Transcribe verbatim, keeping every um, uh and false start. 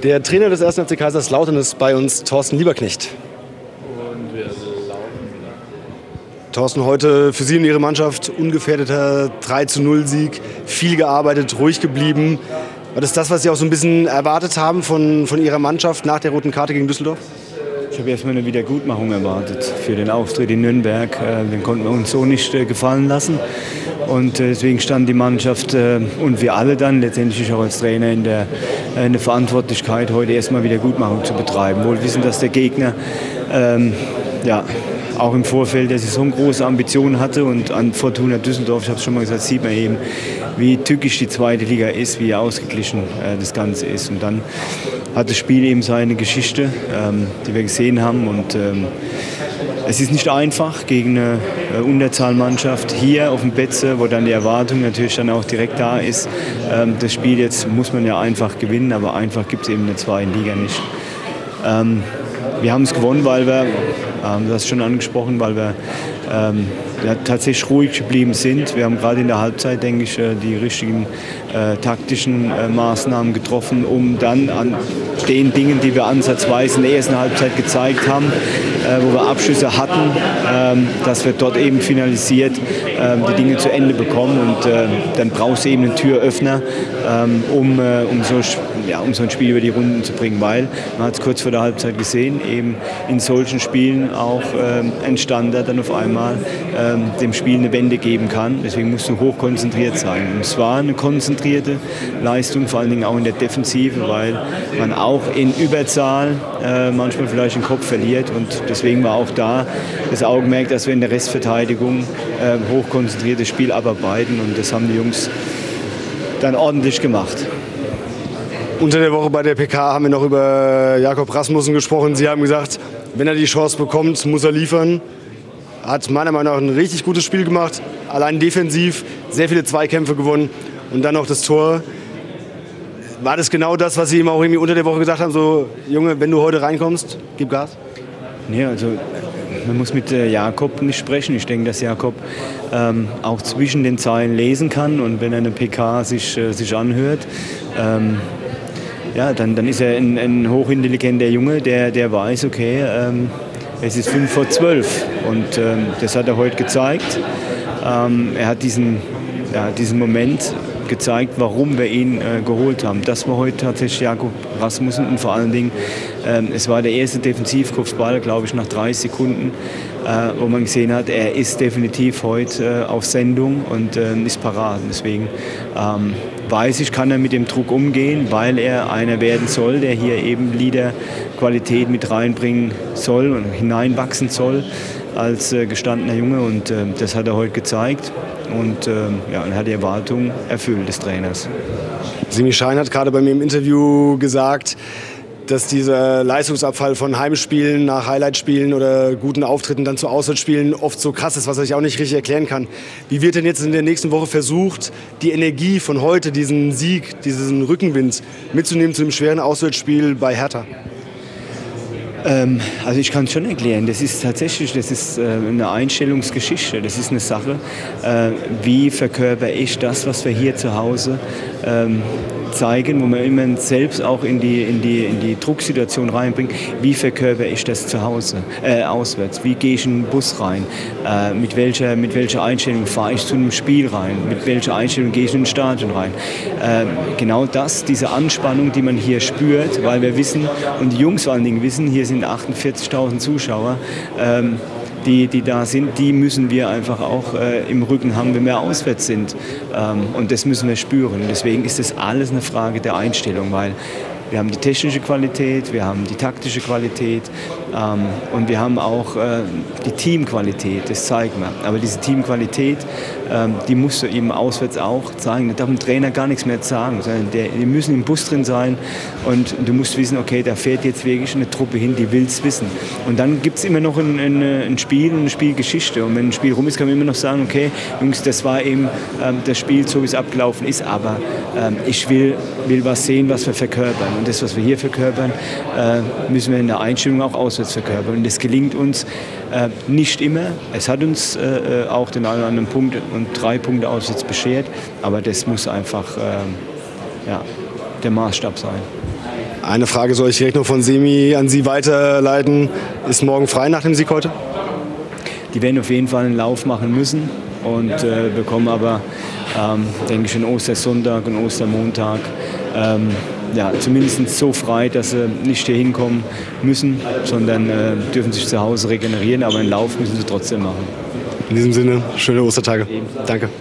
Der Trainer des ersten F C Kaiserslautern ist bei uns, Thorsten Lieberknecht. Und wir laufen wieder. Thorsten, heute für Sie und Ihre Mannschaft ungefährdeter drei zu null Sieg, viel gearbeitet, ruhig geblieben. War das das, was Sie auch so ein bisschen erwartet haben von, von Ihrer Mannschaft nach der roten Karte gegen Düsseldorf? Ich habe erstmal eine Wiedergutmachung erwartet für den Auftritt in Nürnberg. Den konnten wir uns so nicht gefallen lassen. Und deswegen stand die Mannschaft und wir alle dann, letztendlich auch als Trainer, in der, in der Verantwortlichkeit, heute erstmal Wiedergutmachung zu betreiben. Wohl wissen, dass der Gegner ähm, ja, auch im Vorfeld der Saison große Ambitionen hatte. Und an Fortuna Düsseldorf, ich habe es schon mal gesagt, sieht man eben, wie tückisch die zweite Liga ist, wie ausgeglichen äh, das Ganze ist. Und dann hat das Spiel eben seine Geschichte, ähm, die wir gesehen haben. Und ähm, es ist nicht einfach gegen eine äh, Unterzahlmannschaft hier auf dem Betze, wo dann die Erwartung natürlich dann auch direkt da ist. Ähm, das Spiel jetzt muss man ja einfach gewinnen, aber einfach gibt es eben in der zweiten Liga nicht. Ähm, wir haben es gewonnen, weil wir, ähm, du hast es schon angesprochen, weil wir ähm, ja, tatsächlich ruhig geblieben sind. Wir haben gerade in der Halbzeit, denke ich, die richtigen äh, taktischen äh, Maßnahmen getroffen, um dann an den Dingen, die wir ansatzweise in der ersten Halbzeit gezeigt haben, äh, wo wir Abschlüsse hatten, ähm, dass wir dort eben finalisiert äh, die Dinge zu Ende bekommen. Und äh, dann brauchst du eben einen Türöffner, ähm, um, äh, um, so, ja, um so ein Spiel über die Runden zu bringen. Weil, man hat es kurz vor der Halbzeit gesehen, eben in solchen Spielen auch äh, ein Standard dann auf einmal äh, dem Spiel eine Wende geben kann. Deswegen musst du hochkonzentriert sein. Und es war eine konzentrierte Leistung, vor allen Dingen auch in der Defensive, weil man auch in Überzahl äh, manchmal vielleicht den Kopf verliert. Und deswegen war auch da das Augenmerk, dass wir in der Restverteidigung äh, hochkonzentriertes Spiel abarbeiten. Und das haben die Jungs dann ordentlich gemacht. Unter der Woche bei der P K haben wir noch über Jakob Rasmussen gesprochen. Sie haben gesagt, wenn er die Chance bekommt, muss er liefern. Hat meiner Meinung nach ein richtig gutes Spiel gemacht, allein defensiv, sehr viele Zweikämpfe gewonnen und dann noch das Tor. War das genau das, was Sie ihm auch irgendwie unter der Woche gesagt haben, so, Junge, wenn du heute reinkommst, gib Gas? Nee, also man muss mit äh, Jakob nicht sprechen. Ich denke, dass Jakob ähm, auch zwischen den Zeilen lesen kann und wenn er eine P K sich, äh, sich anhört, ähm, ja, dann, dann ist er ein, ein hochintelligenter Junge, der, der weiß, okay, ähm, es ist fünf vor zwölf und ähm, das hat er heute gezeigt. Ähm, er hat diesen, ja, diesen Moment gezeigt, warum wir ihn äh, geholt haben. Das war heute tatsächlich Jakob Rasmussen und vor allen Dingen, ähm, es war der erste Defensivkopfball, glaube ich, nach dreißig Sekunden, äh, wo man gesehen hat, er ist definitiv heute äh, auf Sendung und äh, ist parat. Deswegen ähm, weiß ich, kann er mit dem Druck umgehen, weil er einer werden soll, der hier eben Leaderqualität mit reinbringen soll und hineinwachsen soll als äh, gestandener Junge. Und äh, das hat er heute gezeigt. Und äh, ja, er hat die Erwartungen erfüllt des Trainers. Simi Schein hat gerade bei mir im Interview gesagt, dass dieser Leistungsabfall von Heimspielen nach Highlightspielen oder guten Auftritten dann zu Auswärtsspielen oft so krass ist, was er sich auch nicht richtig erklären kann. Wie wird denn jetzt in der nächsten Woche versucht, die Energie von heute, diesen Sieg, diesen Rückenwind mitzunehmen zu einem schweren Auswärtsspiel bei Hertha? Ähm, also ich kann es schon erklären. Das ist tatsächlich, das ist äh, eine Einstellungsgeschichte. Das ist eine Sache, äh, wie verkörper ich das, was wir hier zu Hause ähm, zeigen, wo man immer selbst auch in die, in die, in die Drucksituation reinbringt. Wie verkörper ich das zu Hause, äh, auswärts? Wie gehe ich in den Bus rein? Äh, mit, welcher, mit welcher Einstellung fahre ich zu einem Spiel rein? Mit welcher Einstellung gehe ich in ein Stadion rein? Äh, genau das, diese Anspannung, die man hier spürt, weil wir wissen, und die Jungs vor allen Dingen wissen, hier sind achtundvierzigtausend Zuschauer, ähm, Die, die da sind, die müssen wir einfach auch äh, im Rücken haben, wenn wir auswärts sind. Ähm, und das müssen wir spüren. Deswegen ist das alles eine Frage der Einstellung, weil wir haben die technische Qualität, wir haben die taktische Qualität ähm, und wir haben auch äh, die Teamqualität, das zeigen wir. Aber diese Teamqualität, ähm, die musst du eben auswärts auch zeigen. Da darf dem Trainer gar nichts mehr sagen, sondern der, die müssen im Bus drin sein und du musst wissen, okay, da fährt jetzt wirklich eine Truppe hin, die will es wissen. Und dann gibt es immer noch ein, ein, ein Spiel und eine Spielgeschichte. Und wenn ein Spiel rum ist, kann man immer noch sagen, okay, Jungs, das war eben ähm, das Spiel, so wie es abgelaufen ist, aber ähm, ich will, will was sehen, was wir verkörpern. Und das, was wir hier verkörpern, äh, müssen wir in der Einstellung auch auswärts verkörpern. Und das gelingt uns äh, nicht immer. Es hat uns äh, auch den einen oder anderen Punkt und drei Punkte auswärts beschert. Aber das muss einfach äh, ja, der Maßstab sein. Eine Frage soll ich direkt noch von Semi an Sie weiterleiten. Ist morgen frei nach dem Sieg heute? Die werden auf jeden Fall einen Lauf machen müssen und äh, bekommen aber, ähm, denke ich, einen Ostersonntag und Ostermontag ähm, ja, zumindest so frei, dass sie nicht hier hinkommen müssen, sondern äh, dürfen sich zu Hause regenerieren, aber einen Lauf müssen sie trotzdem machen. In diesem Sinne, schöne Ostertage. Danke.